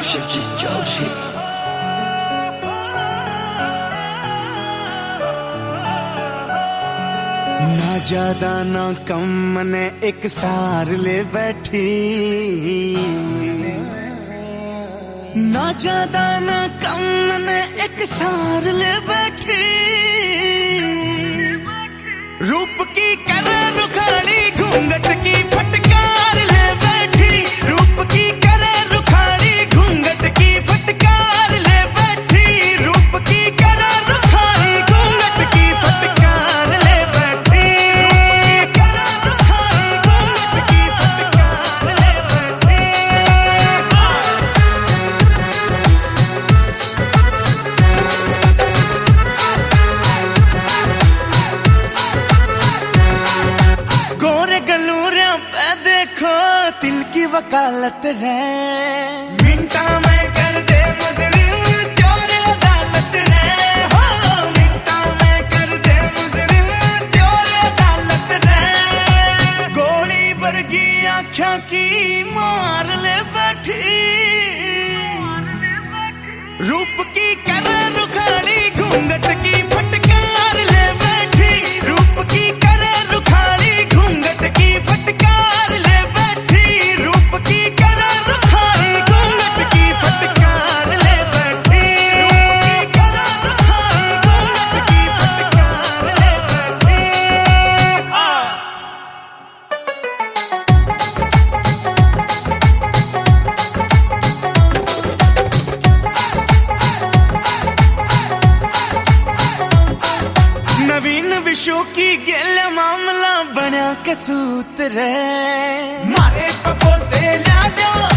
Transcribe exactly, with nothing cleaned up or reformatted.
शिवजी चौधरी। ना ज्यादा ना कम मने एक सार ले बैठी, ना ज्यादा ना कम मने एक सार ले बैठी। रूप की कर रुखाड़ी घूंघट की फटकार ले बैठी, रूप की कर रुखाड़ी घूंघट की फटकार ले बैठी, रूप की कर रुखाड़ी घूंघट की फटकार ले बैठी, रूप की कर रुखाड़ी घूंघट की फटकार ले बैठी। गोरे गलूरिया पे देखो तिल की वकालत रे, मिनटा में कर दे मुजरिम चोर अदालत रे, हो मिनटा में कर दे मुजरिम चोर अदालत रे। गोली वर्गी आँखों की मार ले बैठी, रूप की कर रुखाड़ी घूंघट की फटकार ले बैठी, रूप की कर रुखाड़ी घूंघट की फटकार ले बैठी, रूप की कर रुखाड़ी घूंघट की फटकार ले बैठी, रूप की कर रुखाड़ी घूंघट की फटकार ले बैठी। नवीन विशु की गेल मामला बना कसूत रे, मारे पपो से ला दो